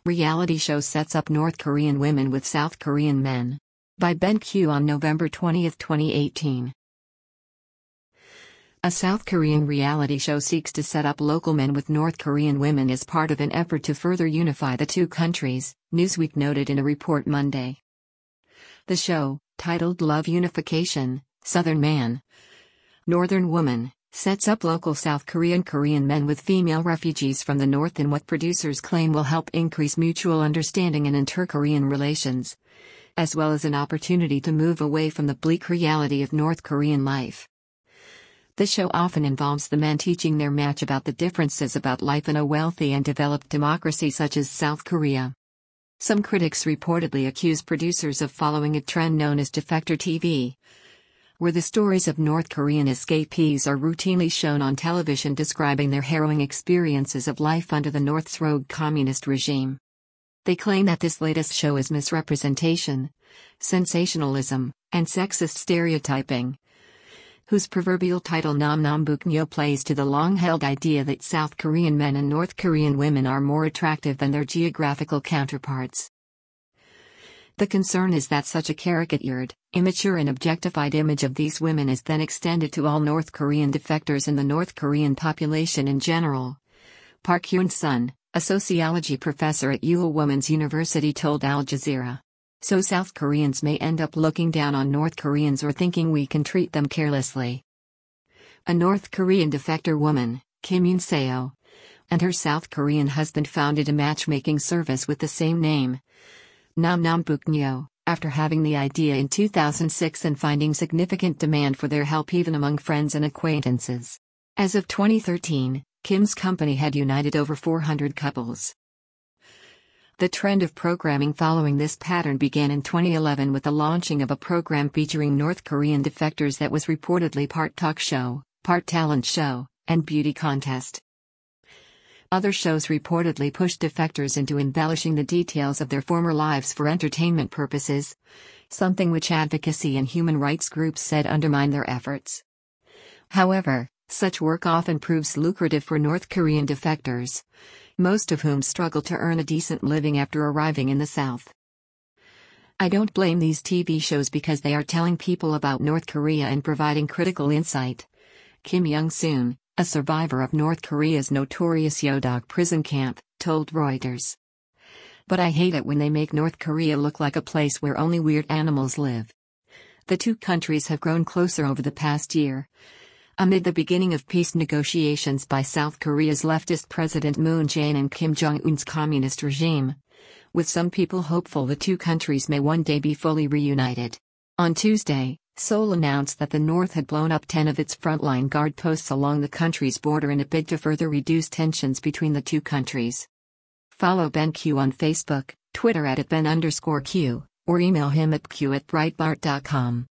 Reality show sets up North Korean women with South Korean men. By Ben Q on November 20, 2018. A South Korean reality show seeks to set up local men with North Korean women as part of an effort to further unify the two countries, Newsweek noted in a report Monday. The show, titled Love Unification, Southern Man, Northern Woman, sets up local South Korean men with female refugees from the North in what producers claim will help increase mutual understanding in inter-Korean relations, as well as an opportunity to move away from the bleak reality of North Korean life. The show often involves the men teaching their match about the differences about life in a wealthy and developed democracy such as South Korea. Some critics reportedly accuse producers of following a trend known as defector TV, where the stories of North Korean escapees are routinely shown on television describing their harrowing experiences of life under the North's rogue communist regime. They claim that this latest show is misrepresentation, sensationalism, and sexist stereotyping, whose proverbial title Nam Nam Buknyo plays to the long-held idea that South Korean men and North Korean women are more attractive than their geographical counterparts. The concern is that such a caricatured, immature and objectified image of these women is then extended to all North Korean defectors and the North Korean population in general. Park Hyun-sun, a sociology professor at Ewha Women's University told Al Jazeera. So South Koreans may end up looking down on North Koreans or thinking we can treat them carelessly. A North Korean defector woman, Kim Yoon-seo, and her South Korean husband founded a matchmaking service with the same name, Nam Nam Buknyo, after having the idea in 2006 and finding significant demand for their help even among friends and acquaintances. As of 2013, Kim's company had united over 400 couples. The trend of programming following this pattern began in 2011 with the launching of a program featuring North Korean defectors that was reportedly part talk show, part talent show, and beauty contest. Other shows reportedly pushed defectors into embellishing the details of their former lives for entertainment purposes, something which advocacy and human rights groups said undermined their efforts. However, such work often proves lucrative for North Korean defectors, most of whom struggle to earn a decent living after arriving in the South. I don't blame these TV shows because they are telling people about North Korea and providing critical insight, Kim Young-soon, a survivor of North Korea's notorious Yodok prison camp, told Reuters. But I hate it when they make North Korea look like a place where only weird animals live. The two countries have grown closer over the past year, amid the beginning of peace negotiations by South Korea's leftist President Moon Jae-in and Kim Jong-un's communist regime, with some people hopeful the two countries may one day be fully reunited. On Tuesday, Seoul announced that the North had blown up 10 of its frontline guard posts along the country's border in a bid to further reduce tensions between the two countries. Follow Ben Q on Facebook, Twitter @Ben_Q, or email him at q@breitbart.com.